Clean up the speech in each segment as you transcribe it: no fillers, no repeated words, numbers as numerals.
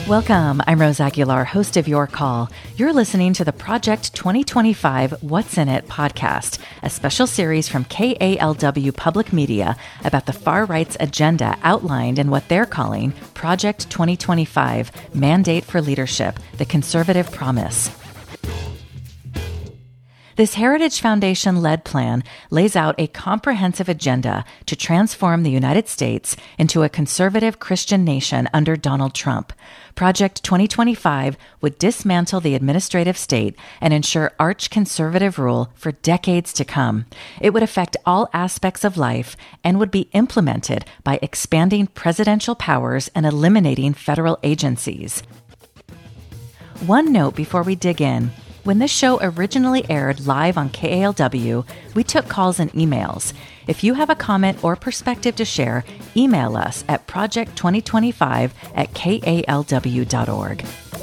Welcome. I'm Rose Aguilar, host of Your Call. You're listening to the Project 2025 What's in It podcast, a special series from KALW Public Media about the far right's agenda outlined in what they're calling Project 2025 Mandate for Leadership, the Conservative Promise. This Heritage Foundation-led plan lays out a comprehensive agenda to transform the United States into a conservative Christian nation under Donald Trump. Project 2025 would dismantle the administrative state and ensure arch-conservative rule for decades to come. It would affect all aspects of life and would be implemented by expanding presidential powers and eliminating federal agencies. One note before we dig in. When this show originally aired live on KALW, we took calls and emails. If you have a comment or perspective to share, email us at project2025@kalw.org.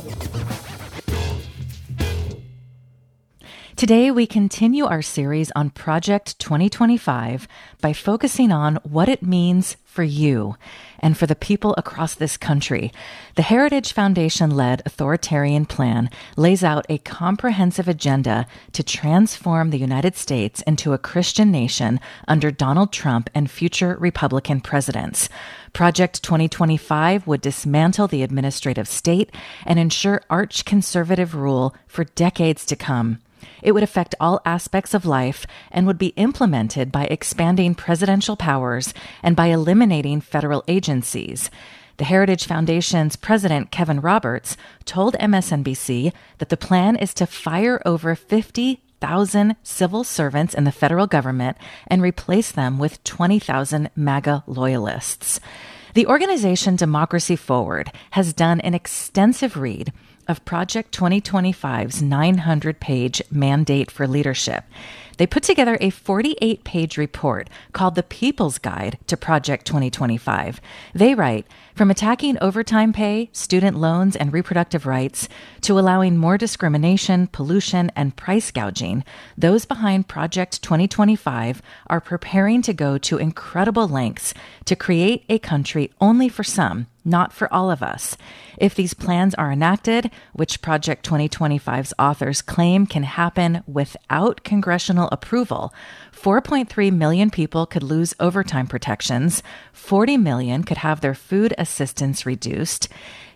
Today, we continue our series on Project 2025 by focusing on what it means for you and for the people across this country. The Heritage Foundation-led authoritarian plan lays out a comprehensive agenda to transform the United States into a Christian nation under Donald Trump and future Republican presidents. Project 2025 would dismantle the administrative state and ensure arch-conservative rule for decades to come. It would affect all aspects of life and would be implemented by expanding presidential powers and by eliminating federal agencies. The Heritage Foundation's president, Kevin Roberts, told MSNBC that the plan is to fire over 50,000 civil servants in the federal government and replace them with 20,000 MAGA loyalists. The organization Democracy Forward has done an extensive read of Project 2025's 900-page Mandate for Leadership. They put together a 48-page report called The People's Guide to Project 2025. They write, from attacking overtime pay, student loans, and reproductive rights, to allowing more discrimination, pollution, and price gouging, those behind Project 2025 are preparing to go to incredible lengths to create a country only for some, not for all of us. If these plans are enacted, which Project 2025's authors claim can happen without congressional approval, 4.3 million people could lose overtime protections, 40 million could have their food assistance reduced,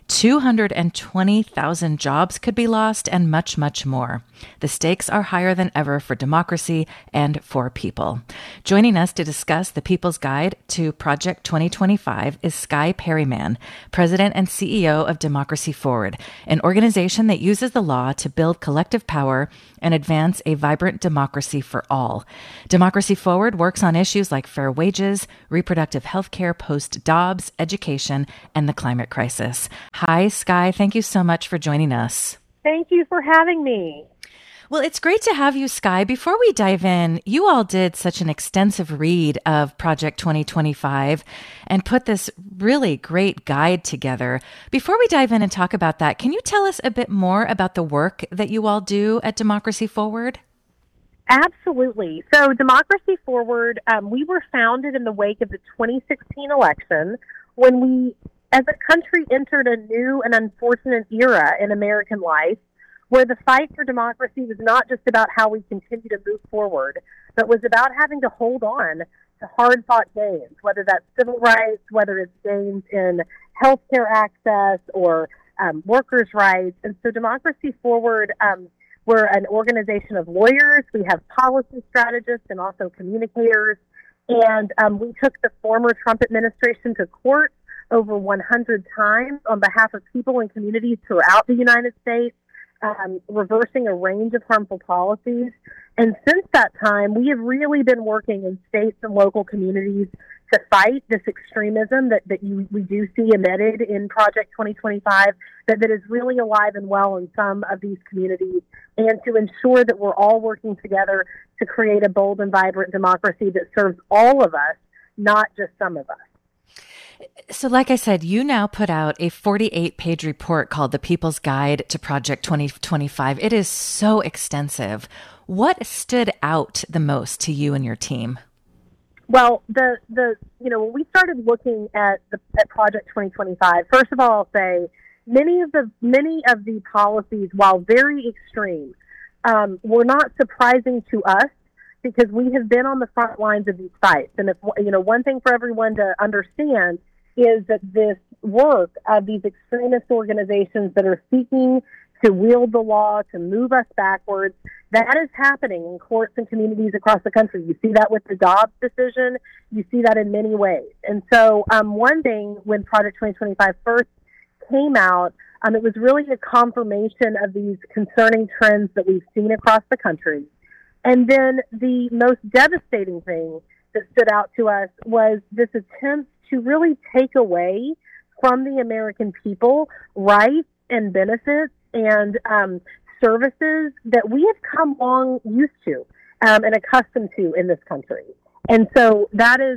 220,000 jobs could be lost, and much, much more. The stakes are higher than ever for democracy and for people. Joining us to discuss the People's Guide to Project 2025 is Skye Perryman, President and CEO of Democracy Forward, an organization that uses the law to build collective power and advance a vibrant democracy for all. Democracy Forward works on issues like fair wages, reproductive health care post-Dobbs, education, and the climate crisis. Hi, Skye. Thank you so much for joining us. Thank you for having me. Well, it's great to have you, Skye. Before we dive in, you all did such an extensive read of Project 2025 and put this really great guide together. Before we dive in and talk about that, can you tell us a bit more about the work that you all do at Democracy Forward? Absolutely. So Democracy Forward, we were founded in the wake of the 2016 election when we, as a country, entered a new and unfortunate era in American life where the fight for democracy was not just about how we continue to move forward, but was about having to hold on to hard-fought gains, whether that's civil rights, whether it's gains in healthcare access or workers' rights. And so Democracy Forward, we're an organization of lawyers. We have policy strategists and also communicators. And we took the former Trump administration to court over 100 times on behalf of people and communities throughout the United States, reversing a range of harmful policies. And since that time, we have really been working in states and local communities to fight this extremism that we do see embedded in Project 2025, that is really alive and well in some of these communities, and to ensure that we're all working together to create a bold and vibrant democracy that serves all of us, not just some of us. So like I said, you now put out a 48-page report called The People's Guide to Project 2025. It is so extensive. What stood out the most to you and your team? Well, when we started looking at Project 2025, first of all, I'll say many of the policies, while very extreme, were not surprising to us because we have been on the front lines of these fights. And if one thing for everyone to understand is that this work of these extremist organizations that are seeking to wield the law, to move us backwards, that is happening in courts and communities across the country. You see that with the Dobbs decision. You see that in many ways. And so one thing when Project 2025 first came out, it was really a confirmation of these concerning trends that we've seen across the country. And then the most devastating thing that stood out to us was this attempt to really take away from the American people rights and benefits and services that we have come long used to and accustomed to in this country. And so that is,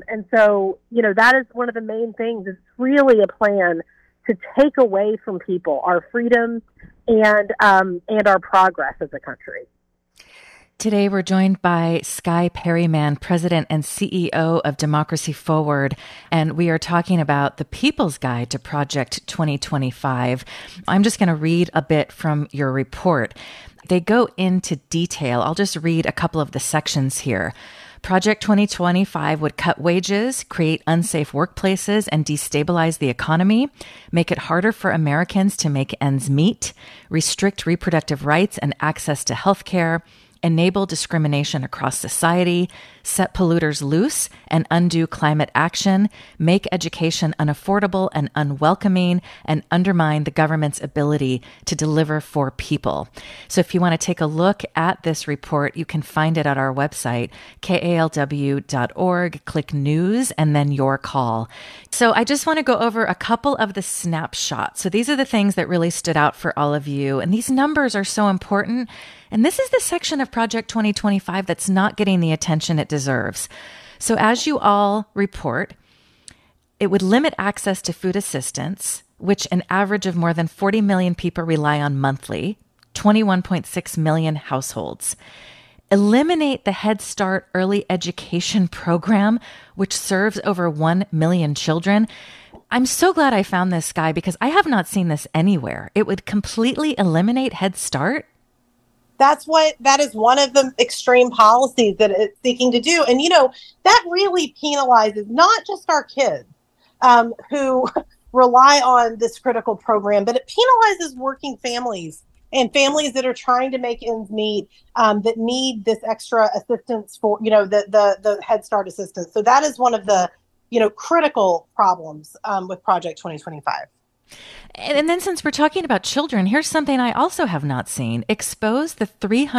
that is one of the main things. It's really a plan to take away from people our freedoms and our progress as a country. Today, we're joined by Skye Perryman, President and CEO of Democracy Forward, and we are talking about the People's Guide to Project 2025. I'm just going to read a bit from your report. They go into detail. I'll just read a couple of the sections here. Project 2025 would cut wages, create unsafe workplaces, and destabilize the economy, make it harder for Americans to make ends meet, restrict reproductive rights and access to health care, enable discrimination across society, set polluters loose and undo climate action, make education unaffordable and unwelcoming, and undermine the government's ability to deliver for people. So if you want to take a look at this report, you can find it at our website, kalw.org, click news, and then your call. So I just want to go over a couple of the snapshots. So these are the things that really stood out for all of you. And these numbers are so important. And this is the section of Project 2025 that's not getting the attention it deserves. So as you all report, it would limit access to food assistance, which an average of more than 40 million people rely on monthly, 21.6 million households. Eliminate the Head Start early education program, which serves over 1 million children. I'm so glad I found this, Skye, because I have not seen this anywhere. It would completely eliminate Head Start. That is one of the extreme policies that it's seeking to do. And, that really penalizes not just our kids who rely on this critical program, but it penalizes working families and families that are trying to make ends meet, that need this extra assistance for, the Head Start assistance. So that is one of the, critical problems with Project 2025. And then since we're talking about children, here's something I also have not seen. Expose the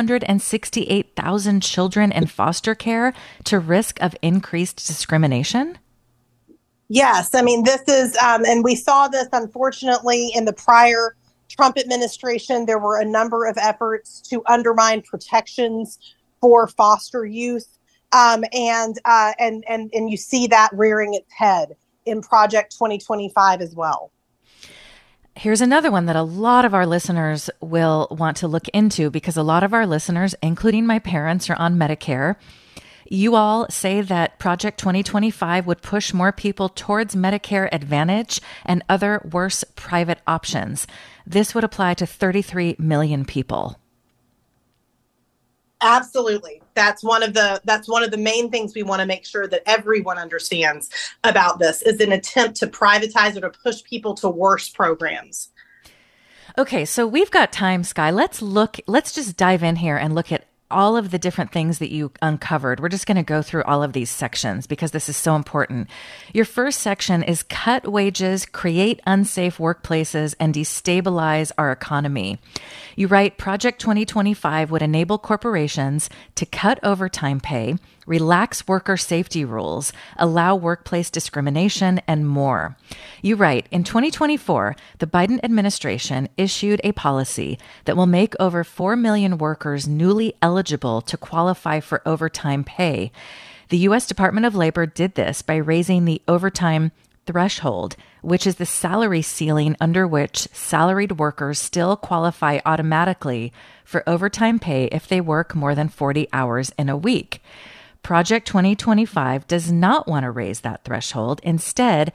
368,000 children in foster care to risk of increased discrimination? Yes. I mean, this is, and we saw this, unfortunately, in the prior Trump administration. There were a number of efforts to undermine protections for foster youth. And you see that rearing its head in Project 2025 as well. Here's another one that a lot of our listeners will want to look into because a lot of our listeners, including my parents, are on Medicare. You all say that Project 2025 would push more people towards Medicare Advantage and other worse private options. This would apply to 33 million people. Absolutely. That's one of the main things we want to make sure that everyone understands about this is an attempt to privatize or to push people to worse programs. Okay, so we've got time, Skye. Let's just dive in here and look at all of the different things that you uncovered. We're just going to go through all of these sections because this is so important. Your first section is cut wages, create unsafe workplaces, and destabilize our economy. You write, Project 2025 would enable corporations to cut overtime pay, relax worker safety rules, allow workplace discrimination, and more. You write, in 2024, the Biden administration issued a policy that will make over 4 million workers newly eligible to qualify for overtime pay. The U.S. Department of Labor did this by raising the overtime threshold, which is the salary ceiling under which salaried workers still qualify automatically for overtime pay if they work more than 40 hours in a week. Project 2025 does not want to raise that threshold. Instead,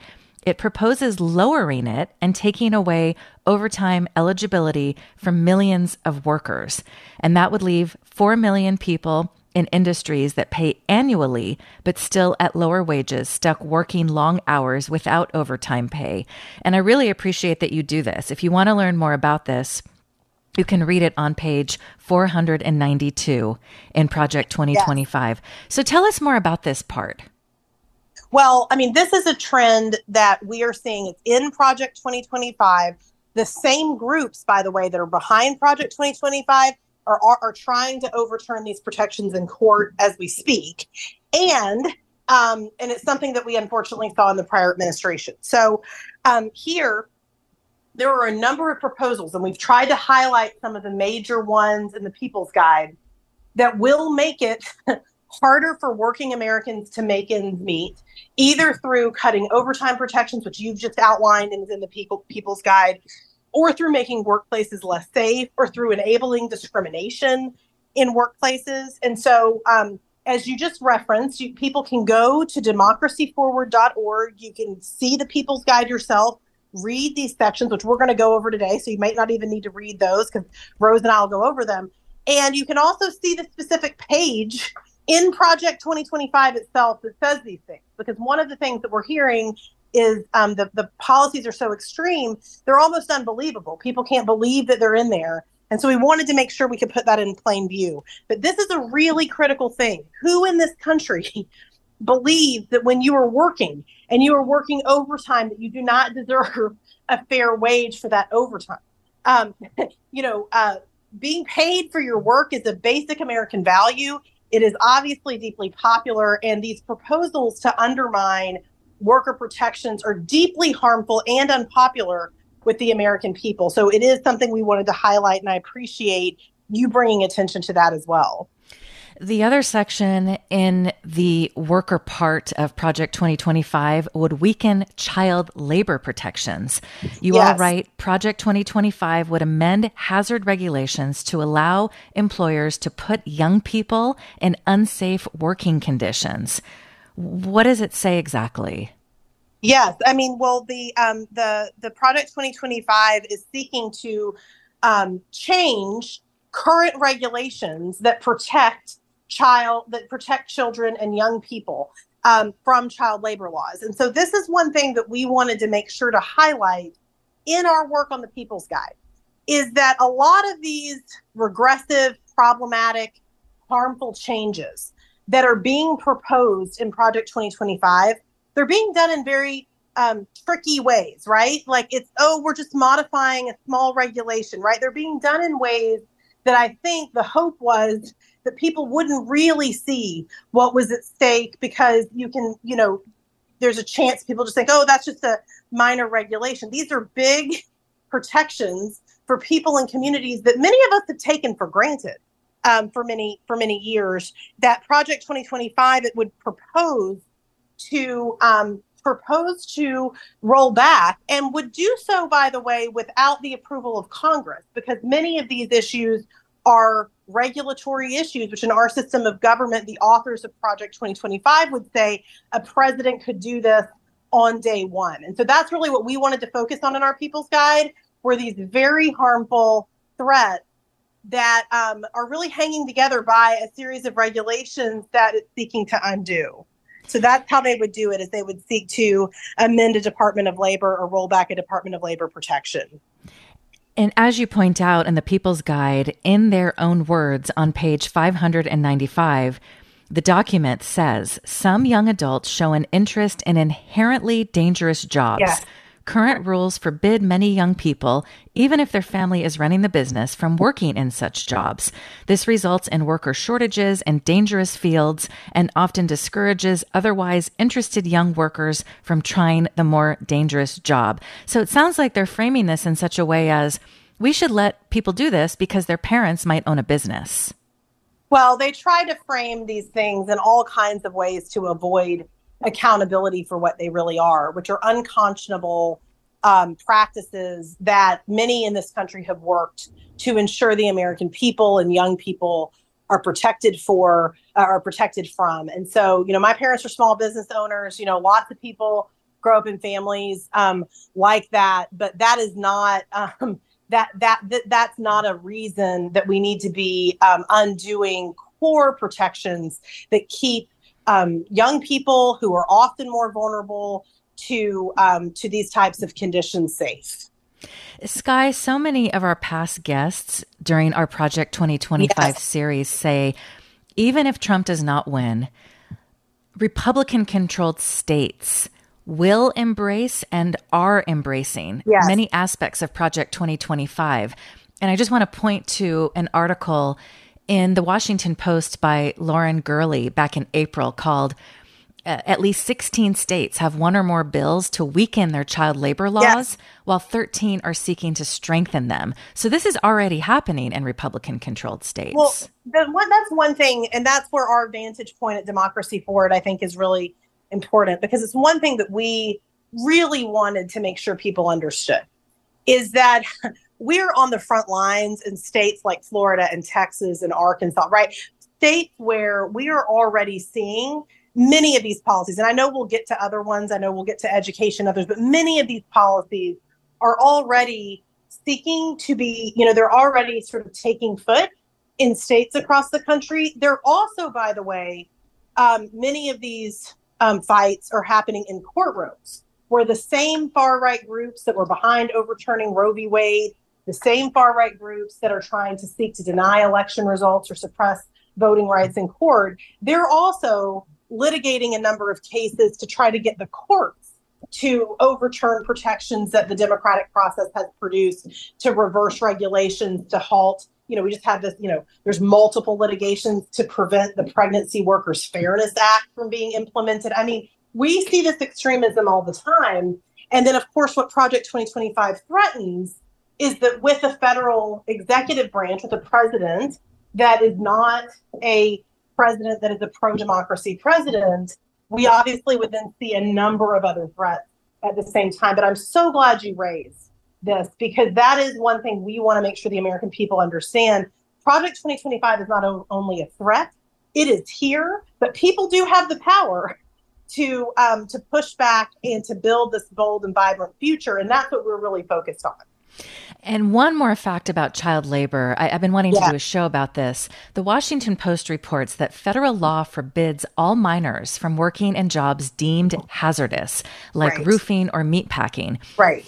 it proposes lowering it and taking away overtime eligibility from millions of workers. And that would leave 4 million people in industries that pay annually, but still at lower wages, stuck working long hours without overtime pay. And I really appreciate that you do this. If you want to learn more about this, you can read it on page 492 in Project 2025. Yes. So tell us more about this part. Well, I mean, this is a trend that we are seeing. It's in Project 2025. The same groups, by the way, that are behind Project 2025 are trying to overturn these protections in court as we speak. And it's something that we unfortunately saw in the prior administration. So here, there are a number of proposals, and we've tried to highlight some of the major ones in the People's Guide that will make it harder for working Americans to make ends meet, either through cutting overtime protections, which you've just outlined and is in the People's Guide, or through making workplaces less safe, or through enabling discrimination in workplaces. And so, as you just referenced, people can go to democracyforward.org. You can see the People's Guide yourself, read these sections, which we're going to go over today. So you might not even need to read those because Rose and I will go over them. And you can also see the specific page in Project 2025 itself that says these things. Because one of the things that we're hearing is the policies are so extreme, they're almost unbelievable. People can't believe that they're in there. And so we wanted to make sure we could put that in plain view. But this is a really critical thing. Who in this country believes that when you are working and you are working overtime, that you do not deserve a fair wage for that overtime? Being paid for your work is a basic American value. It is obviously deeply popular, and these proposals to undermine worker protections are deeply harmful and unpopular with the American people. So it is something we wanted to highlight, and I appreciate you bringing attention to that as well. The other section in the worker part of Project 2025 would weaken child labor protections. You all write, Project 2025 would amend hazard regulations to allow employers to put young people in unsafe working conditions. What does it say exactly? Yes, I mean, well, the Project 2025 is seeking to change current regulations that protect children and young people from child labor laws. And so this is one thing that we wanted to make sure to highlight in our work on the People's Guide, is that a lot of these regressive, problematic, harmful changes that are being proposed in Project 2025, they're being done in very tricky ways, right? Like we're just modifying a small regulation, right? They're being done in ways that I think the hope was that people wouldn't really see what was at stake, because there's a chance people just think, oh, that's just a minor regulation. These are big protections for people and communities that many of us have taken for granted. For many years, that Project 2025, it would propose to roll back, and would do so, by the way, without the approval of Congress, because many of these issues are regulatory issues, which in our system of government, the authors of Project 2025 would say a president could do this on day one. And so that's really what we wanted to focus on in our People's Guide, were these very harmful threats that are really hanging together by a series of regulations that it's seeking to undo. So that's how they would do it, is they would seek to amend a Department of Labor or roll back a Department of Labor protection. And as you point out in the People's Guide, in their own words on page 595, the document says some young adults show an interest in inherently dangerous jobs. Yes. Current rules forbid many young people, even if their family is running the business, from working in such jobs. This results in worker shortages in dangerous fields and often discourages otherwise interested young workers from trying the more dangerous job. So it sounds like they're framing this in such a way as, we should let people do this because their parents might own a business. Well, they try to frame these things in all kinds of ways to avoid accountability for what they really are, which are unconscionable practices that many in this country have worked to ensure the American people and young people are protected from. And so, my parents are small business owners. Lots of people grow up in families like that, but that is not that's not a reason that we need to be undoing core protections that keep young people who are often more vulnerable to these types of conditions safe. Sky, so many of our past guests during our Project 2025 series say, even if Trump does not win, Republican-controlled states will embrace and are embracing many aspects of Project 2025. And I just want to point to an article in the Washington Post by Lauren Gurley back in April called at least 16 states have one or more bills to weaken their child labor laws, while 13 are seeking to strengthen them. So this is already happening in Republican-controlled states. Well, that's one thing, and that's where our vantage point at Democracy Forward, I think, is really important, because it's one thing that we really wanted to make sure people understood, is that we're on the front lines in states like Florida and Texas and Arkansas, right? States where we are already seeing many of these policies, and I know we'll get to other ones, I know we'll get to education, others, but many of these policies are already seeking to be, they're already sort of taking foot in states across the country. They're also, by the way, many of these fights are happening in courtrooms where the same far-right groups that were behind overturning Roe v. Wade, the same far-right groups that are trying to seek to deny election results or suppress voting rights in court, they're also litigating a number of cases to try to get the courts to overturn protections that the democratic process has produced, to reverse regulations, to halt. We just had this, there's multiple litigations to prevent the Pregnancy Workers Fairness Act from being implemented. I mean, we see this extremism all the time. And then, of course, what Project 2025 threatens is that with a federal executive branch, with a president that is not a president that is a pro-democracy president, we obviously would then see a number of other threats at the same time. But I'm so glad you raised this, because that is one thing we want to make sure the American people understand. Project 2025 is not only a threat, it is here, but people do have the power to push back and to build this bold and vibrant future. And that's what we're really focused on. And one more fact about child labor. I've been wanting to do a show about this. The Washington Post reports that federal law forbids all minors from working in jobs deemed hazardous, like roofing or meatpacking.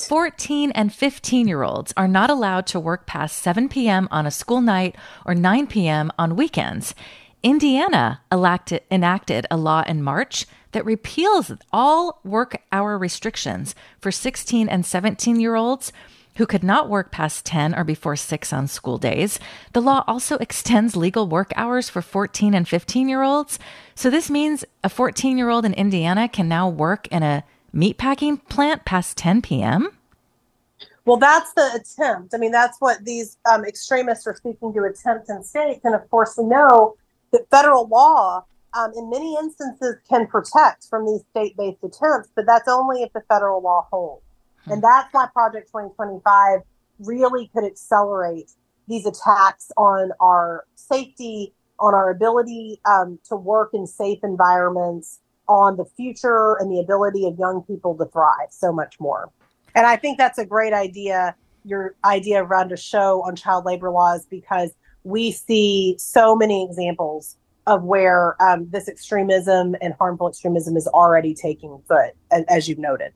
14 and 15-year-olds are not allowed to work past 7 p.m. on a school night or 9 p.m. on weekends. Indiana enacted a law in March that repeals all work hour restrictions for 16 and 17-year-olds who could not work past 10 or before 6 on school days. The law also extends legal work hours for 14 and 15-year-olds. So this means a 14-year-old in Indiana can now work in a meatpacking plant past 10 p.m.? Well, that's the attempt. I mean, that's what these extremists are seeking to attempt in states. And of course, we know that federal law in many instances can protect from these state-based attempts, but that's only if the federal law holds. And that's why Project 2025 really could accelerate these attacks on our safety, on our ability to work in safe environments, on the future and the ability of young people to thrive, so much more. And I think that's a great idea, your idea around a show on child labor laws, because we see so many examples of where this extremism and harmful extremism is already taking foot, as you've noted.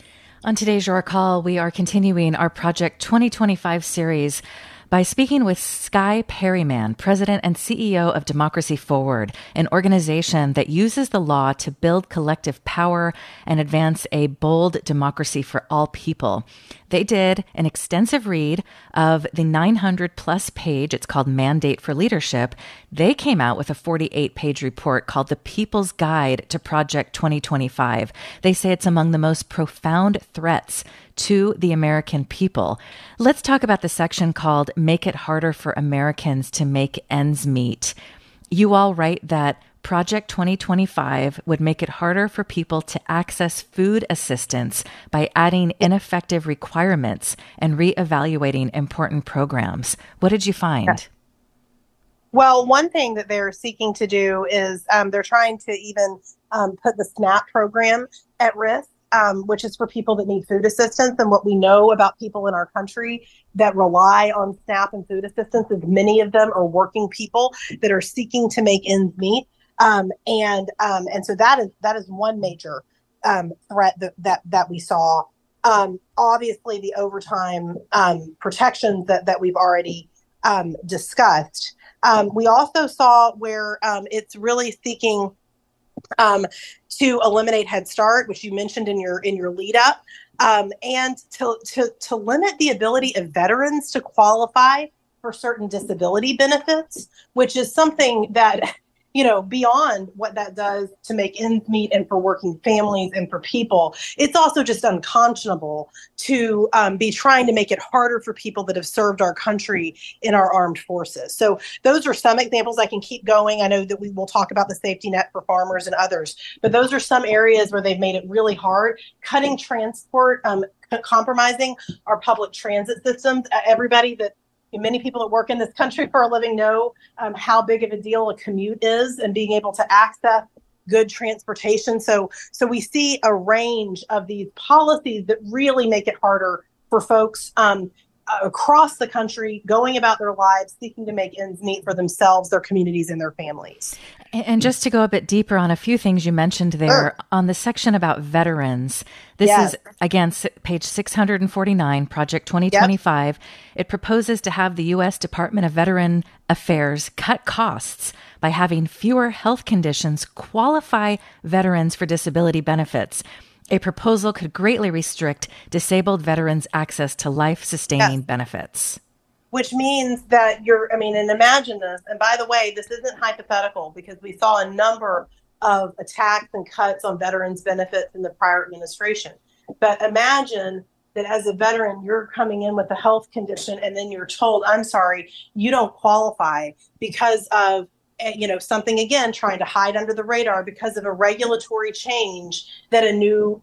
On today's Your Call, we are continuing our Project 2025 series by speaking with Sky Perryman, President and CEO of Democracy Forward, an organization that uses the law to build collective power and advance a bold democracy for all people. They did an extensive read of the 900-plus page, it's called Mandate for Leadership. They came out with a 48-page report called The People's Guide to Project 2025. They say it's among the most profound threats to the American people. Let's talk about the section called Make It Harder for Americans to Make Ends Meet. You all write that Project 2025 would make it harder for people to access food assistance by adding ineffective requirements and reevaluating important programs. What did you find? Well, one thing that they're seeking to do is they're trying to even put the SNAP program at risk. which is for people that need food assistance. And what we know about people in our country that rely on SNAP and food assistance is many of them are working people that are seeking to make ends meet. And so that is one major threat that we saw. Obviously, the overtime protections that we've already discussed. We also saw where it's really seeking to eliminate Head Start, which you mentioned in your lead up, and to limit the ability of veterans to qualify for certain disability benefits, which is something that, beyond what that does to make ends meet and for working families and for people, it's also just unconscionable to be trying to make it harder for people that have served our country in our armed forces. So those are some examples. I can keep going. I know that we will talk about the safety net for farmers and others, but those are some areas where they've made it really hard, cutting transport, compromising our public transit systems. Many people that work in this country for a living know how big of a deal a commute is and being able to access good transportation. So we see a range of these policies that really make it harder for folks across the country going about their lives, seeking to make ends meet for themselves, their communities, and their families. And just to go a bit deeper on a few things you mentioned there, sure. On the section about veterans, this is, again, page 649, Project 2025. Yep. It proposes to have the U.S. Department of Veteran Affairs cut costs by having fewer health conditions qualify veterans for disability benefits. A proposal could greatly restrict disabled veterans' access to life-sustaining benefits. Which means that and imagine this, and by the way, this isn't hypothetical because we saw a number of attacks and cuts on veterans' benefits in the prior administration. But imagine that as a veteran, you're coming in with a health condition and then you're told, I'm sorry, you don't qualify because of something, again, trying to hide under the radar because of a regulatory change that a new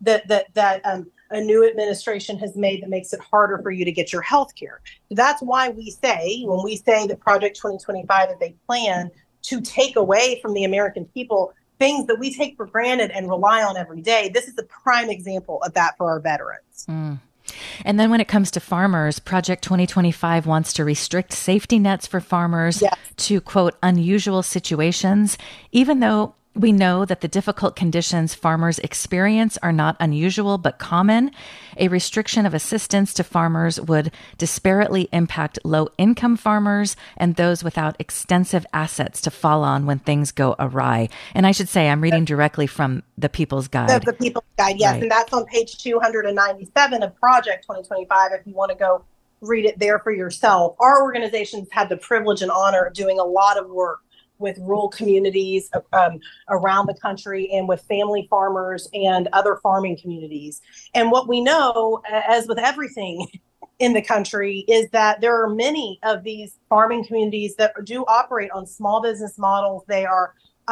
administration has made that makes it harder for you to get your health care. That's why when we say that Project 2025 is a plan to take away from the American people things that we take for granted and rely on every day, this is a prime example of that for our veterans. Mm. And then when it comes to farmers, Project 2025 wants to restrict safety nets for farmers to, quote, unusual situations, even though we know that the difficult conditions farmers experience are not unusual but common. A restriction of assistance to farmers would disparately impact low-income farmers and those without extensive assets to fall on when things go awry. And I should say, I'm reading directly from the People's Guide. The People's Guide, yes. Right. And that's on page 297 of Project 2025 if you want to go read it there for yourself. Our organization's had the privilege and honor of doing a lot of work with rural communities around the country and with family farmers and other farming communities. And what we know, as with everything in the country, is that there are many of these farming communities that do operate on small business models. They are,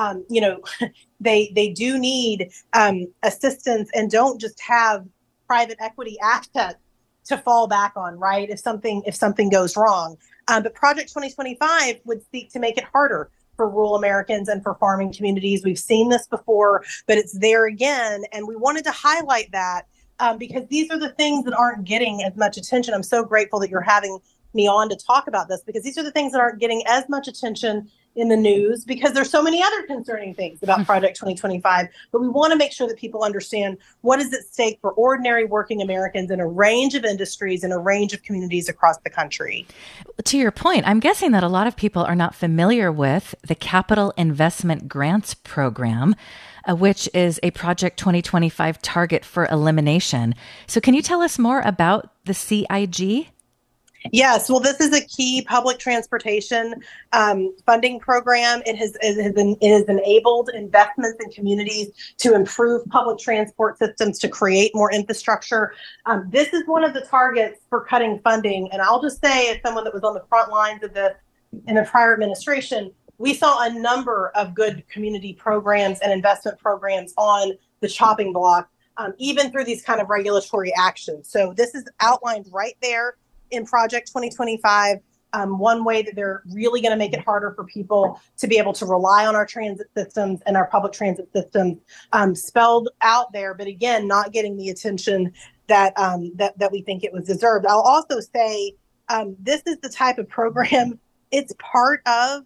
they do need assistance and don't just have private equity assets to fall back on, right? If something goes wrong. But Project 2025 would seek to make it harder for rural Americans and for farming communities. We've seen this before, but it's there again. And we wanted to highlight that because these are the things that aren't getting as much attention. I'm so grateful that you're having me on to talk about this because these are the things that aren't getting as much attention in the news because there's so many other concerning things about Project 2025. But we want to make sure that people understand what is at stake for ordinary working Americans in a range of industries and a range of communities across the country. To your point, I'm guessing that a lot of people are not familiar with the Capital Investment Grants Program, which is a Project 2025 target for elimination. So can you tell us more about the CIG? Yes, well, this is a key public transportation funding program. It has enabled investments in communities to improve public transport systems, to create more infrastructure. This is one of the targets for cutting funding. And I'll just say, as someone that was on the front lines of this in the prior administration, we saw a number of good community programs and investment programs on the chopping block, even through these kind of regulatory actions. So this is outlined right there in Project 2025. One way that they're really going to make it harder for people to be able to rely on our transit systems and our public transit systems, spelled out there, but again, not getting the attention that we think it was deserved. I'll also say this is the type of program, it's part of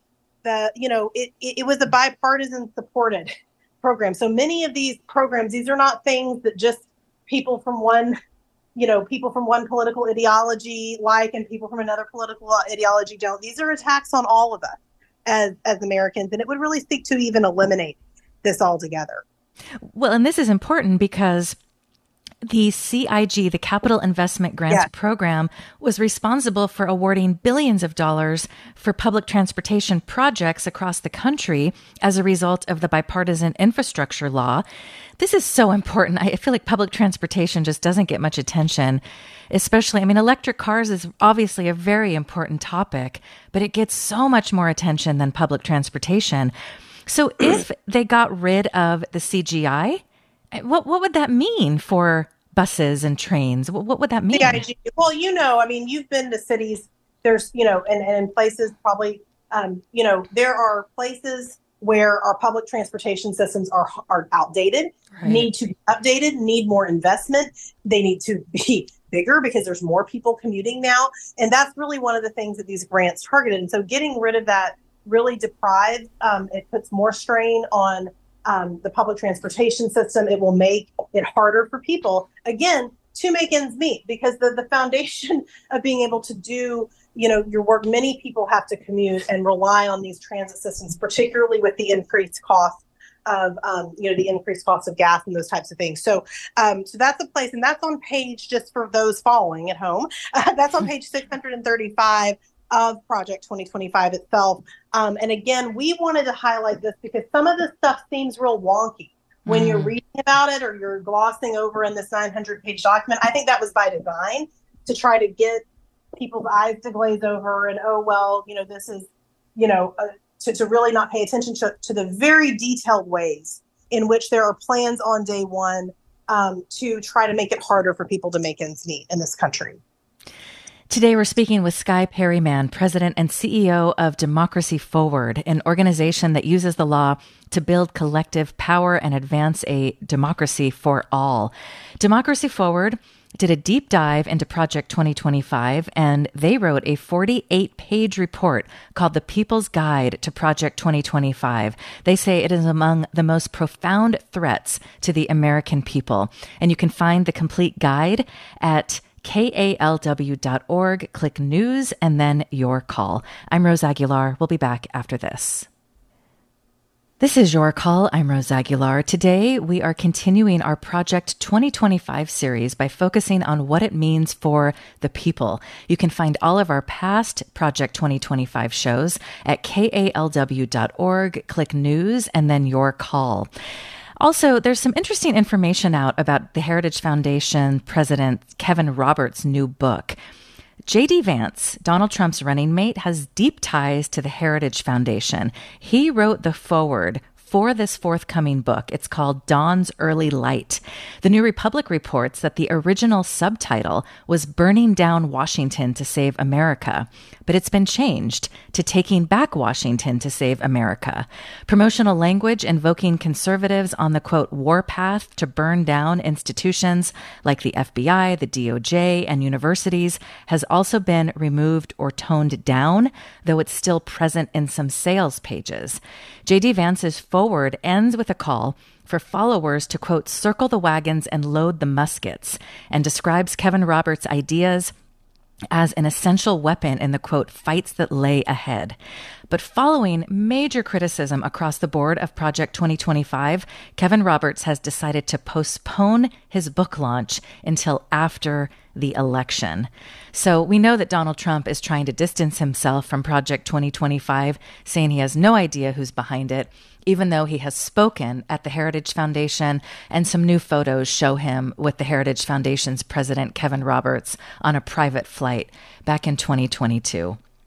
it was a bipartisan supported program. So many of these programs, these are not things that just people from one political ideology and people from another political ideology don't. These are attacks on all of us as Americans, and it would really seek to even eliminate this altogether. Well, and this is important because the CIG, the Capital Investment Grants Program, was responsible for awarding billions of dollars for public transportation projects across the country as a result of the bipartisan infrastructure law. This is so important. I feel like public transportation just doesn't get much attention, especially, electric cars is obviously a very important topic, but it gets so much more attention than public transportation. So if they got rid of the CGI, what would that mean for buses and trains? What would that mean? CIG, well, you've been to cities, there's, and places probably, there are places where our public transportation systems are outdated, right, need to be updated, need more investment. They need to be bigger because there's more people commuting now. And that's really one of the things that these grants targeted. And so getting rid of that really deprives, it puts more strain on the public transportation system. It will make it harder for people, again, to make ends meet, because the foundation of being able to do, your work, many people have to commute and rely on these transit systems, particularly with the increased cost of, the increased cost of gas and those types of things. So that's a place, and that's on page, just for those following at home, that's on page 635 of Project 2025 itself. And again, we wanted to highlight this because some of this stuff seems real wonky when you're reading about it or you're glossing over in this 900-page document. I think that was by design, to try to get people's eyes to glaze over and, this is, to really not pay attention to the very detailed ways in which there are plans on day one to try to make it harder for people to make ends meet in this country. Today, we're speaking with Skye Perryman, President and CEO of Democracy Forward, an organization that uses the law to build collective power and advance a democracy for all. Democracy Forward did a deep dive into Project 2025, and they wrote a 48-page report called The People's Guide to Project 2025. They say it is among the most profound threats to the American people. And you can find the complete guide at KALW.org. Click news and then your call. I'm Rose Aguilar. We'll be back after this. This is Your Call. I'm Rose Aguilar. Today, we are continuing our Project 2025 series by focusing on what it means for the people. You can find all of our past Project 2025 shows at KALW.org. Click news and then your call. Also, there's some interesting information out about the Heritage Foundation President Kevin Roberts' new book. J.D. Vance, Donald Trump's running mate, has deep ties to the Heritage Foundation. He wrote the foreword for this forthcoming book. It's called Dawn's Early Light. The New Republic reports that the original subtitle was Burning Down Washington to Save America, but it's been changed to Taking Back Washington to Save America. Promotional language invoking conservatives on the, quote, warpath to burn down institutions like the FBI, the DOJ, and universities has also been removed or toned down, though it's still present in some sales pages. J.D. Vance's forward ends with a call for followers to, quote, circle the wagons and load the muskets, and describes Kevin Roberts' ideas as an essential weapon in the, quote, fights that lay ahead. But following major criticism across the board of Project 2025, Kevin Roberts has decided to postpone his book launch until after the election. So we know that Donald Trump is trying to distance himself from Project 2025, saying he has no idea who's behind it, even though he has spoken at the Heritage Foundation, and some new photos show him with the Heritage Foundation's president, Kevin Roberts, on a private flight back in 2022.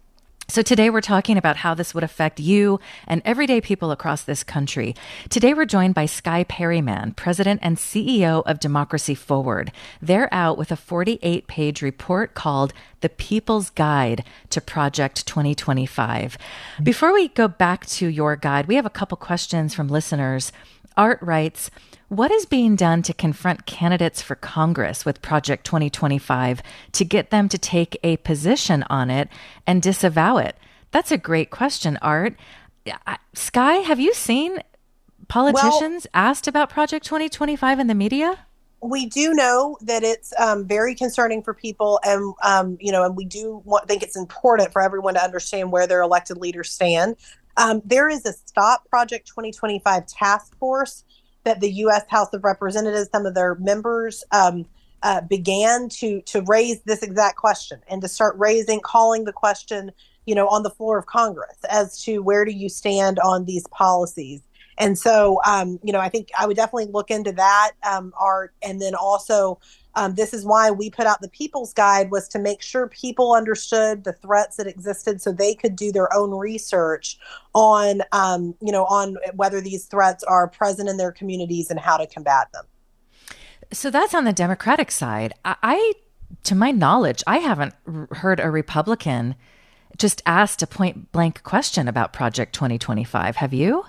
So today we're talking about how this would affect you and everyday people across this country. Today we're joined by Skye Perryman, President and CEO of Democracy Forward. They're out with a 48-page report called The People's Guide to Project 2025. Before we go back to your guide, we have a couple questions from listeners. Art writes, what is being done to confront candidates for Congress with Project 2025 to get them to take a position on it and disavow it? That's a great question, Art. Skye, have you seen politicians asked about Project 2025 in the media? We do know that it's very concerning for people, and and we do think it's important for everyone to understand where their elected leaders stand. There is a Stop Project 2025 task force that the U.S. House of Representatives, some of their members, began to raise this exact question and to start calling the question, on the floor of Congress as to where do you stand on these policies. And so, I think I would definitely look into that, Art. And then also, this is why we put out the People's Guide, was to make sure people understood the threats that existed so they could do their own research on, on whether these threats are present in their communities and how to combat them. So that's on the Democratic side. To my knowledge, I haven't heard a Republican just asked a point blank question about Project 2025. Have you?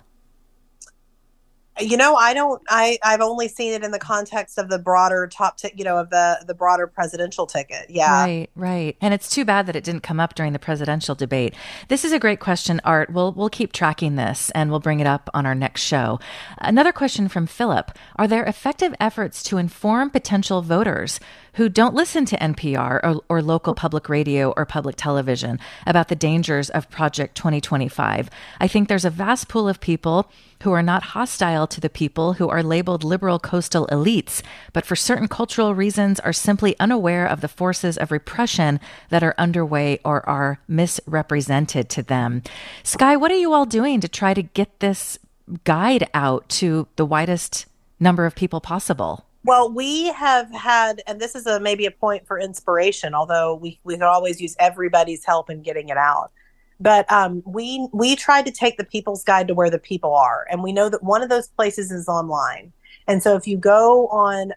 I've only seen it in the context of the broader of the broader presidential ticket. Yeah. Right. And it's too bad that it didn't come up during the presidential debate. This is a great question, Art. We'll keep tracking this and we'll bring it up on our next show. Another question from Philip. Are there effective efforts to inform potential voters who don't listen to NPR or local public radio or public television about the dangers of Project 2025? I think there's a vast pool of people who are not hostile to the people who are labeled liberal coastal elites, but for certain cultural reasons are simply unaware of the forces of repression that are underway or are misrepresented to them. Skye, what are you all doing to try to get this guide out to the widest number of people possible? Well, we have had, and this is maybe a point for inspiration, although we could always use everybody's help in getting it out. But we tried to take the People's Guide to where the people are. And we know that one of those places is online. And so if you go on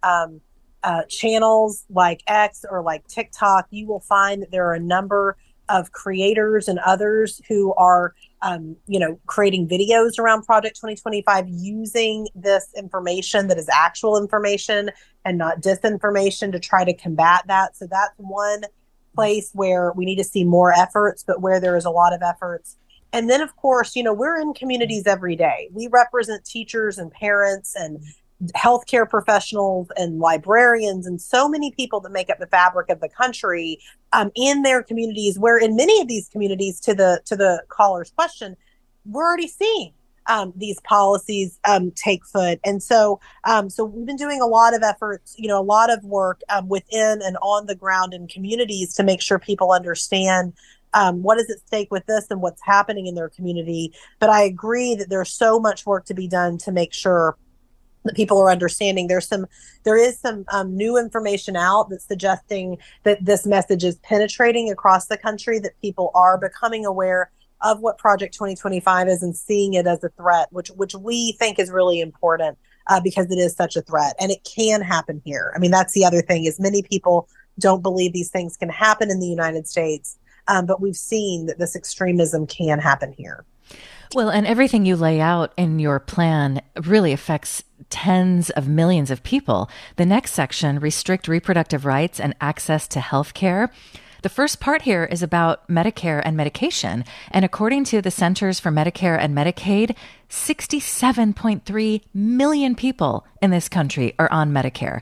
channels like X or like TikTok, you will find that there are a number of creators and others who are, creating videos around Project 2025 using this information that is actual information and not disinformation to try to combat that. So that's one place where we need to see more efforts, but where there is a lot of efforts. And then, of course, we're in communities every day. We represent teachers and parents and healthcare professionals and librarians and so many people that make up the fabric of the country in their communities, where in many of these communities, to the caller's question, we're already seeing these policies take foot. And so we've been doing a lot of efforts, a lot of work within and on the ground in communities to make sure people understand what is at stake with this and what's happening in their community. But I agree that there's so much work to be done to make sure that people are understanding. There is some new information out that's suggesting that this message is penetrating across the country, that people are becoming aware of what Project 2025 is and seeing it as a threat, which we think is really important because it is such a threat and it can happen here. I mean, that's the other thing, is many people don't believe these things can happen in the United States, but we've seen that this extremism can happen here. Well, and everything you lay out in your plan really affects tens of millions of people. The next section, restrict reproductive rights and access to health care. The first part here is about Medicare and medication. And according to the Centers for Medicare and Medicaid, 67.3 million people in this country are on Medicare.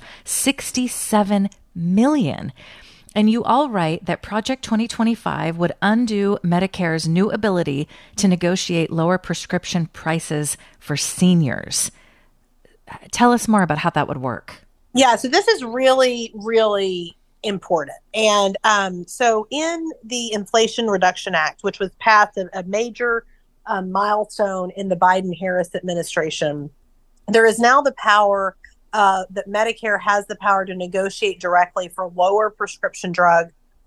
67 million. And you all write that Project 2025 would undo Medicare's new ability to negotiate lower prescription prices for seniors. Tell us more about how that would work. Yeah, so this is really, really important. And so in the Inflation Reduction Act, which was passed, a major milestone in the Biden-Harris administration, there is now the power that Medicare has the power to negotiate directly for lower prescription drug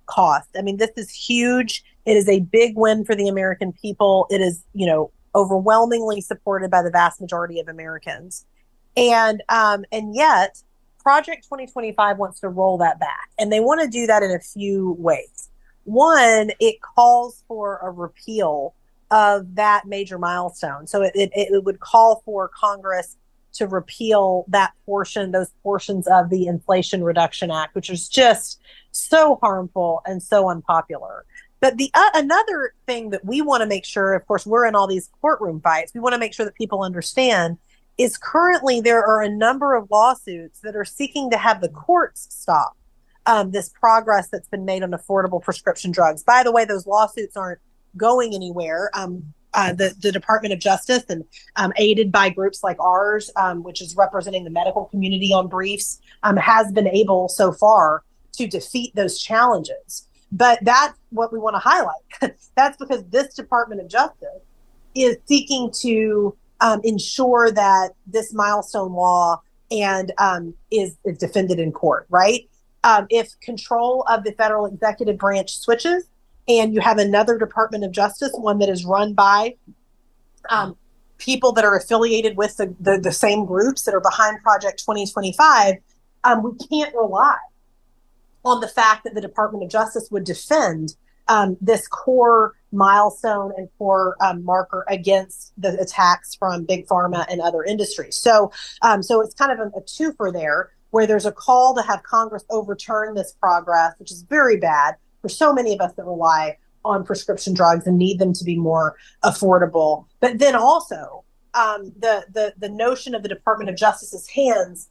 cost. I mean, this is huge. It is a big win for the American people. It is, overwhelmingly supported by the vast majority of Americans. And yet Project 2025 wants to roll that back, and they want to do that in a few ways. One, it calls for a repeal of that major milestone. So it would call for Congress to repeal those portions of the Inflation Reduction Act, which is just so harmful and so unpopular. But another thing that we want to make sure, of course, we're in all these courtroom fights, we want to make sure that people understand is currently there are a number of lawsuits that are seeking to have the courts stop this progress that's been made on affordable prescription drugs. By the way, those lawsuits aren't going anywhere. The Department of Justice, and aided by groups like ours, which is representing the medical community on briefs, has been able so far to defeat those challenges. But that's what we want to highlight. That's because this Department of Justice is seeking to ensure that this milestone law is defended in court, right? If control of the federal executive branch switches and you have another Department of Justice, one that is run by people that are affiliated with the same groups that are behind Project 2025, we can't rely on the fact that the Department of Justice would defend this core milestone and core marker against the attacks from big pharma and other industries. So it's kind of a twofer there, where there's a call to have Congress overturn this progress, which is very bad for so many of us that rely on prescription drugs and need them to be more affordable. But then also the notion of the Department of Justice's hands,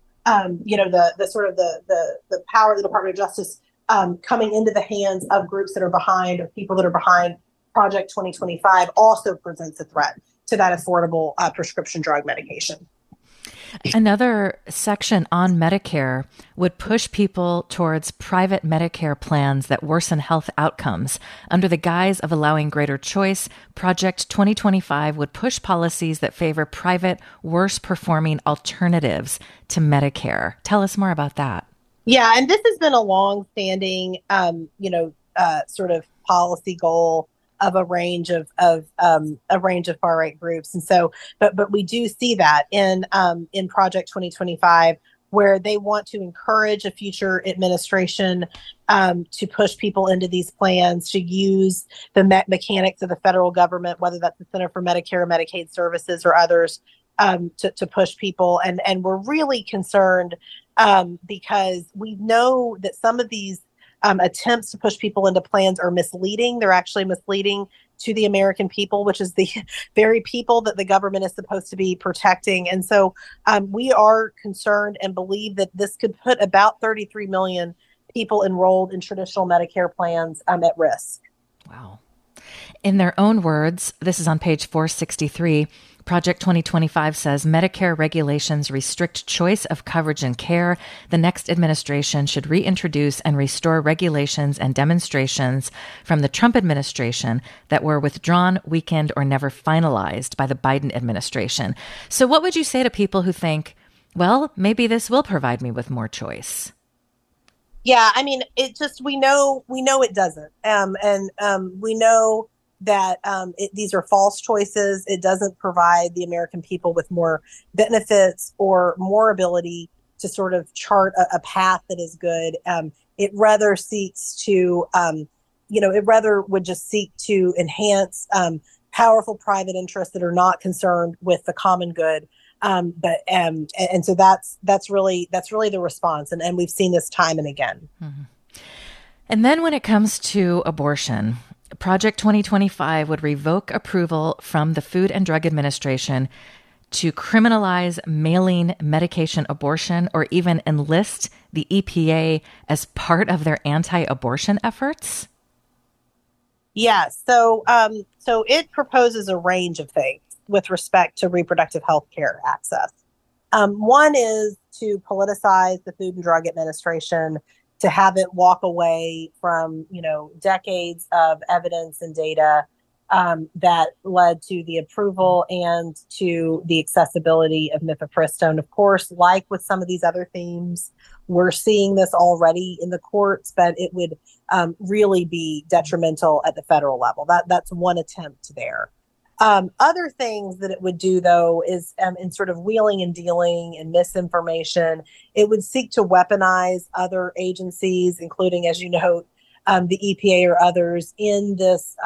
the power of the Department of Justice coming into the hands of groups that are behind, or people that are behind Project 2025, also presents a threat to that affordable prescription drug medication. Another section on Medicare would push people towards private Medicare plans that worsen health outcomes. Under the guise of allowing greater choice, Project 2025 would push policies that favor private, worse-performing alternatives to Medicare. Tell us more about that. Yeah, and this has been a long-standing, sort of policy goal of a range of far right groups, and so, but we do see that in Project 2025, where they want to encourage a future administration to push people into these plans, to use the mechanics of the federal government, whether that's the Center for Medicare and Medicaid Services or others, to push people, and we're really concerned because we know that some of these attempts to push people into plans are misleading. They're actually misleading to the American people, which is the very people that the government is supposed to be protecting. And so we are concerned and believe that this could put about 33 million people enrolled in traditional Medicare plans at risk. Wow. In their own words, this is on page 463, Project 2025 says Medicare regulations restrict choice of coverage and care. The next administration should reintroduce and restore regulations and demonstrations from the Trump administration that were withdrawn, weakened, or never finalized by the Biden administration. So what would you say to people who think, well, maybe this will provide me with more choice? Yeah, I mean, we know it doesn't. We know that these are false choices. It doesn't provide the American people with more benefits or more ability to sort of chart a path that is good. It rather seeks to, it rather would just seek to enhance powerful private interests that are not concerned with the common good. And so that's really the response. And we've seen this time and again. Mm-hmm. And then when it comes to abortion, Project 2025 would revoke approval from the Food and Drug Administration to criminalize mailing medication abortion, or even enlist the EPA as part of their anti-abortion efforts? Yeah, so it proposes a range of things with respect to reproductive health care access. One is to politicize the Food and Drug Administration, to have it walk away from, decades of evidence and data, that led to the approval and to the accessibility of mifepristone. Of course, like with some of these other themes, we're seeing this already in the courts, but it would really be detrimental at the federal level. That's one attempt there. Other things that it would do, though, is in sort of wheeling and dealing and misinformation, it would seek to weaponize other agencies, including, as you note, the EPA or others in this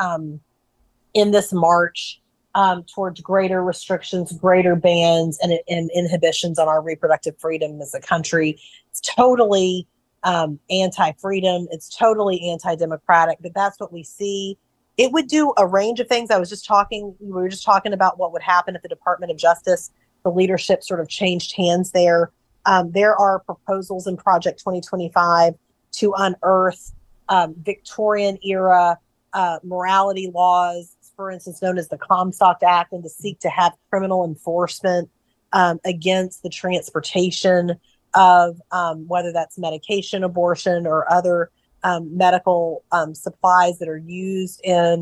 march towards greater restrictions, greater bans, and inhibitions on our reproductive freedom as a country. It's totally anti-freedom. It's totally anti-democratic, but that's what we see. It would do a range of things. We were just talking about what would happen if the Department of Justice, the leadership sort of changed hands there. There are proposals in Project 2025 to unearth Victorian era morality laws, for instance, known as the Comstock Act, and to seek to have criminal enforcement against the transportation of whether that's medication abortion or other medical supplies that are used in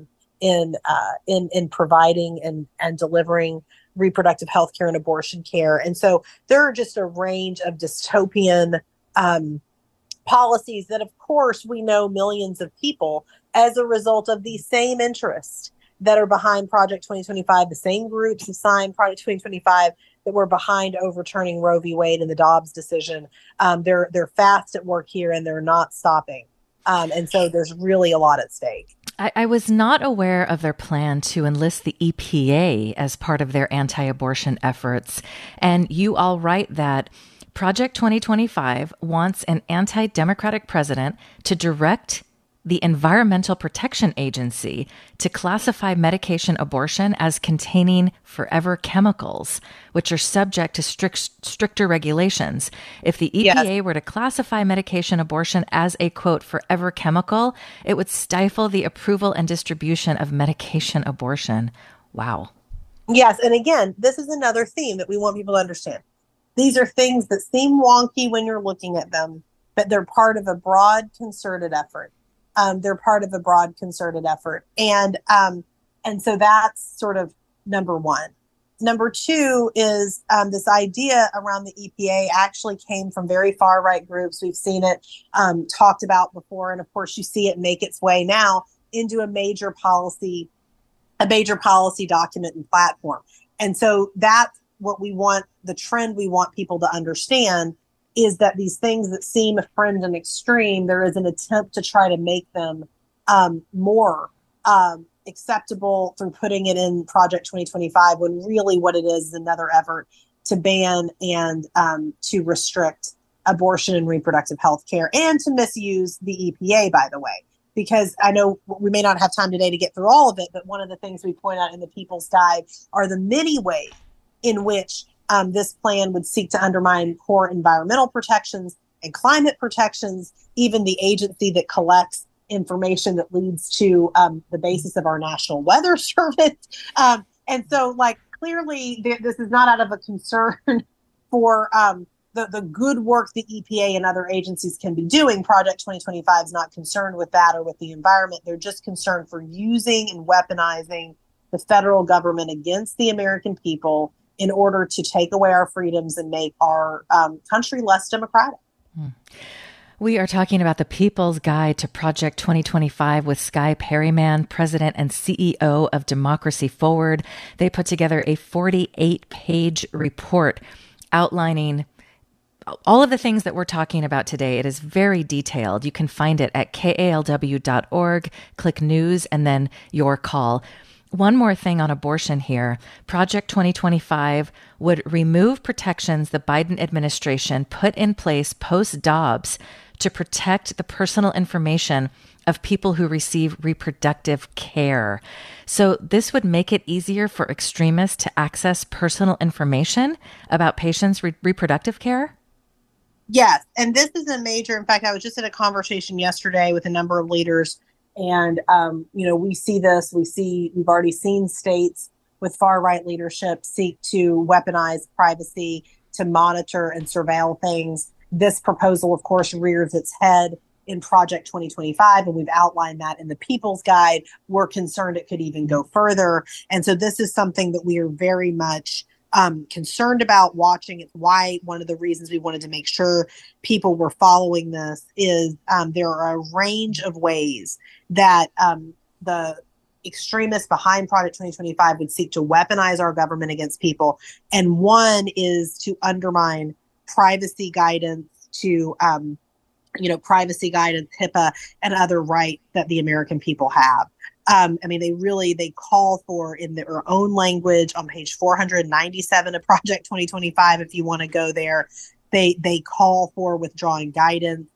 providing and delivering reproductive health care and abortion care. And so there are just a range of dystopian policies that, of course, we know millions of people, as a result of these same interests that are behind Project 2025, the same groups who signed Project 2025 that were behind overturning Roe v. Wade and the Dobbs decision. They're fast at work here, and they're not stopping. And so there's really a lot at stake. I was not aware of their plan to enlist the EPA as part of their anti-abortion efforts. And you all write that Project 2025 wants an anti-democratic president to direct the Environmental Protection Agency to classify medication abortion as containing forever chemicals, which are subject to stricter regulations. If the EPA were to classify medication abortion as a, quote, forever chemical, it would stifle the approval and distribution of medication abortion. Wow. Yes. And again, this is another theme that we want people to understand. These are things that seem wonky when you're looking at them, but they're part of a broad concerted effort. And so that's sort of number one. Number two is this idea around the EPA actually came from very far right groups. We've seen it talked about before. And of course, you see it make its way now into a major policy document and platform. And so that's what we want, the trend we want people to understand is that these things that seem fringe and extreme, there is an attempt to try to make them more acceptable through putting it in Project 2025, when really what it is another effort to ban and to restrict abortion and reproductive health care, and to misuse the EPA, by the way. Because I know we may not have time today to get through all of it, but one of the things we point out in the People's Guide are the many ways in which this plan would seek to undermine core environmental protections and climate protections, even the agency that collects information that leads to the basis of our National Weather Service. And so, clearly, this is not out of a concern for the good work the EPA and other agencies can be doing. Project 2025 is not concerned with that or with the environment. They're just concerned for using and weaponizing the federal government against the American people in order to take away our freedoms and make our country less democratic. We are talking about the People's Guide to Project 2025 with Skye Perryman, President and CEO of Democracy Forward. They put together a 48-page report outlining all of the things that we're talking about today. It is very detailed. You can find it at kalw.org, click news, and then your call. One more thing on abortion here. Project 2025 would remove protections the Biden administration put in place post-Dobbs to protect the personal information of people who receive reproductive care. So this would make it easier for extremists to access personal information about patients' reproductive care? Yes, and this is a major, in fact, I was just in a conversation yesterday with a number of leaders. And, we see this, we've already seen states with far right leadership seek to weaponize privacy to monitor and surveil things. This proposal, of course, rears its head in Project 2025, and we've outlined that in the People's Guide. We're concerned it could even go further. And so this is something that we are very much concerned about watching. It's why one of the reasons we wanted to make sure people were following this is there are a range of ways that the extremists behind Project 2025 would seek to weaponize our government against people. And one is to undermine privacy guidance, privacy guidance, HIPAA, and other rights that the American people have. They call for, in their own language, on page 497 of Project 2025, if you want to go there, they call for withdrawing guidance,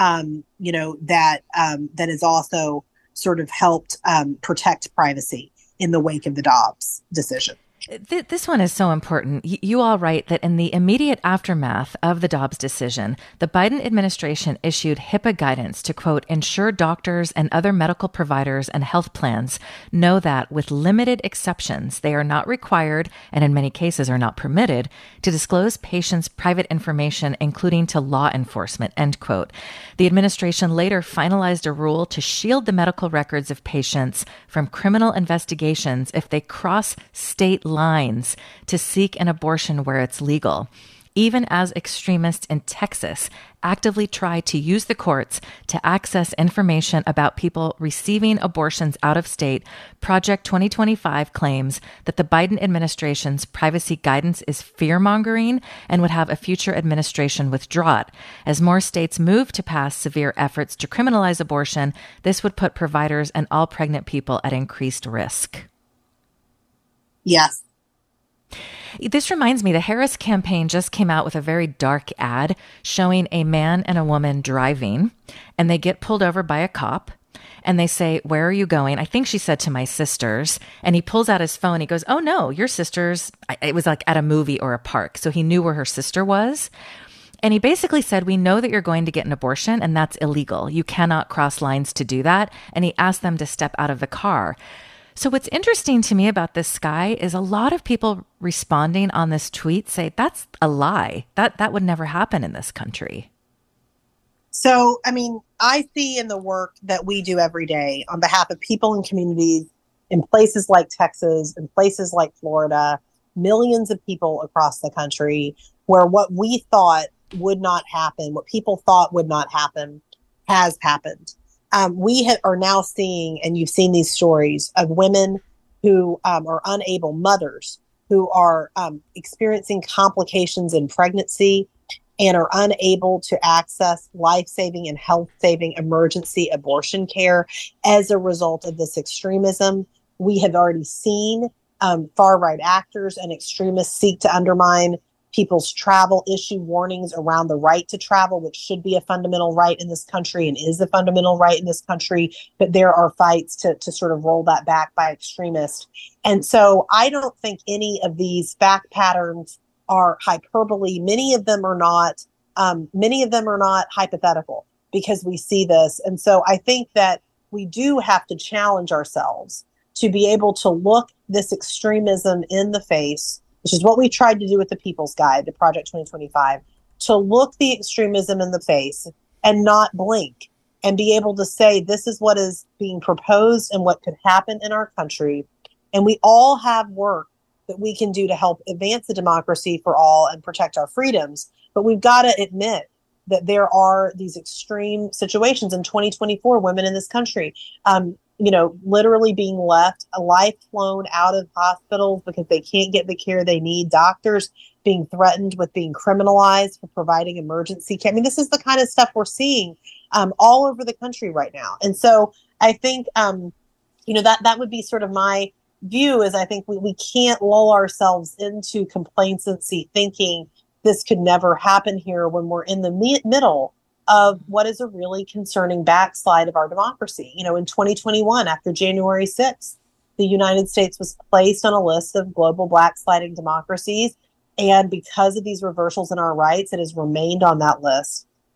that is also sort of helped protect privacy in the wake of the Dobbs decision. This one is so important. You all write that in the immediate aftermath of the Dobbs decision, the Biden administration issued HIPAA guidance to, quote, ensure doctors and other medical providers and health plans know that, with limited exceptions, they are not required, and in many cases are not permitted, to disclose patients' private information, including to law enforcement, end quote. The administration later finalized a rule to shield the medical records of patients from criminal investigations if they cross state lines to seek an abortion where it's legal, even as extremists in Texas actively try to use the courts to access information about people receiving abortions out of state. Project 2025 claims that the Biden administration's privacy guidance is fear-mongering and would have a future administration withdraw it. As more states move to pass severe efforts to criminalize abortion, this would put providers and all pregnant people at increased risk. Yes. This reminds me, the Harris campaign just came out with a very dark ad showing a man and a woman driving, and they get pulled over by a cop, and they say, "Where are you going?" I think she said, "To my sister's." And he pulls out his phone. He goes, "Oh no, your sister's." It was like at a movie or a park. So he knew where her sister was. And he basically said, "We know that you're going to get an abortion, and that's illegal. You cannot cross lines to do that." And he asked them to step out of the car. So what's interesting to me about this, Skye, is a lot of people responding on this tweet say that's a lie. That would never happen in this country. So, I see in the work that we do every day on behalf of people and communities in places like Texas, in places like Florida, millions of people across the country, where what we thought would not happen, what people thought would not happen, has happened. Are now seeing, and you've seen these stories of women who are unable, mothers who are experiencing complications in pregnancy and are unable to access life-saving and health-saving emergency abortion care as a result of this extremism. We have already seen far-right actors and extremists seek to undermine people's travel, issue warnings around the right to travel, which should be a fundamental right in this country and is a fundamental right in this country. But there are fights to sort of roll that back by extremists. And so I don't think any of these fact patterns are hyperbole. Many of them are not hypothetical, because we see this. And so I think that we do have to challenge ourselves to be able to look this extremism in the face, which is what we tried to do with the People's Guide, the Project 2025, to look the extremism in the face and not blink, and be able to say, this is what is being proposed and what could happen in our country. And we all have work that we can do to help advance the democracy for all and protect our freedoms. But we've got to admit that there are these extreme situations in 2024, women in this country, literally being left a life flown out of hospitals because they can't get the care they need. Doctors being threatened with being criminalized for providing emergency care. This is the kind of stuff we're seeing all over the country right now. And so I think, that would be sort of my view, is I think we can't lull ourselves into complacency thinking this could never happen here when we're in the middle of what is a really concerning backslide of our democracy. In 2021, after January 6th, the United States was placed on a list of global backsliding democracies. And because of these reversals in our rights, it has remained on that list.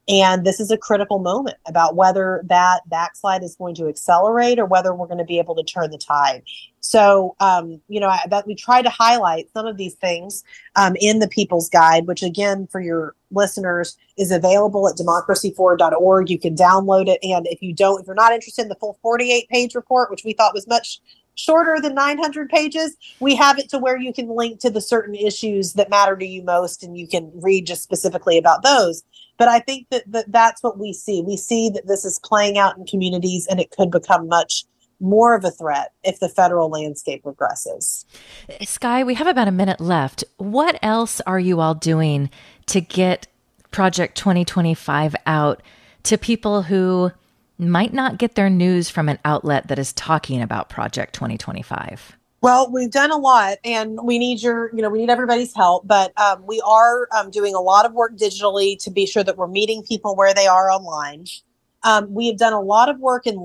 And this is a critical moment about whether that backslide is going to accelerate or whether we're going to be able to turn the tide. So, that we try to highlight some of these things in the People's Guide, which again, for your listeners, is available at democracyforward.org. You can download it. And if you're not interested in the full 48-page report, which we thought was much shorter than 900 pages, we have it to where you can link to the certain issues that matter to you most, and you can read just specifically about those. But I think that's what we see. We see that this is playing out in communities, and it could become much more of a threat if the federal landscape regresses. Skye, we have about a minute left. What else are you all doing to get Project 2025 out to people who might not get their news from an outlet that is talking about Project 2025? Well, we've done a lot, and we need everybody's help, but we are doing a lot of work digitally to be sure that we're meeting people where they are online. We have done a lot of work with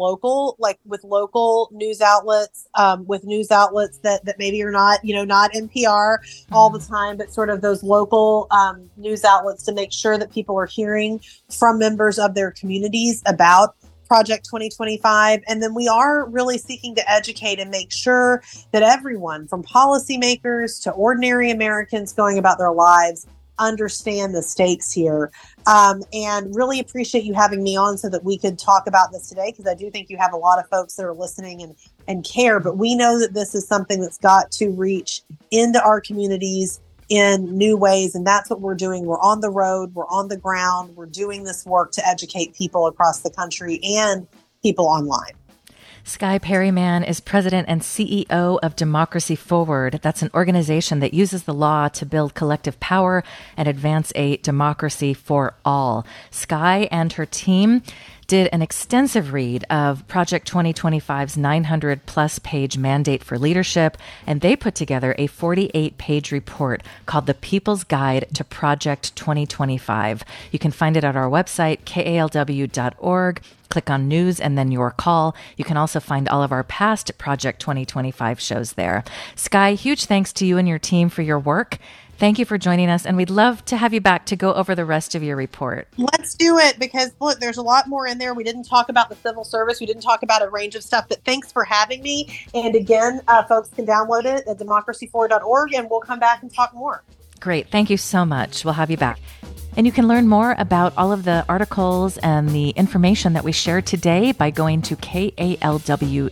local news outlets, with news outlets that maybe are not NPR all the time, but sort of those local news outlets to make sure that people are hearing from members of their communities about Project 2025. And then we are really seeking to educate and make sure that everyone from policymakers to ordinary Americans going about their lives understand the stakes here. And really appreciate you having me on so that we could talk about this today, because I do think you have a lot of folks that are listening and care. But we know that this is something that's got to reach into our communities in new ways. And that's what we're doing. We're on the road, we're on the ground, we're doing this work to educate people across the country and people online. Skye Perryman is president and CEO of Democracy Forward. That's an organization that uses the law to build collective power and advance a democracy for all. Skye and her team did an extensive read of Project 2025's 900-plus page mandate for leadership, and they put together a 48-page report called The People's Guide to Project 2025. You can find it at our website, kalw.org. Click on News and then Your Call. You can also find all of our past Project 2025 shows there. Skye, huge thanks to you and your team for your work. Thank you for joining us, and we'd love to have you back to go over the rest of your report. Let's do it, because look, there's a lot more in there. We didn't talk about the civil service. We didn't talk about a range of stuff, but thanks for having me. And again, folks can download it at democracyforward.org, and we'll come back and talk more. Great. Thank you so much. We'll have you back. And you can learn more about all of the articles and the information that we shared today by going to kalw.org.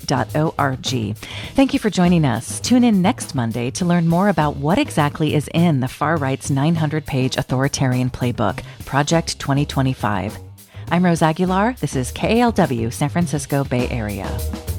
Thank you for joining us. Tune in next Monday to learn more about what exactly is in the far right's 900-page authoritarian playbook, Project 2025. I'm Rose Aguilar. This is KALW, San Francisco Bay Area.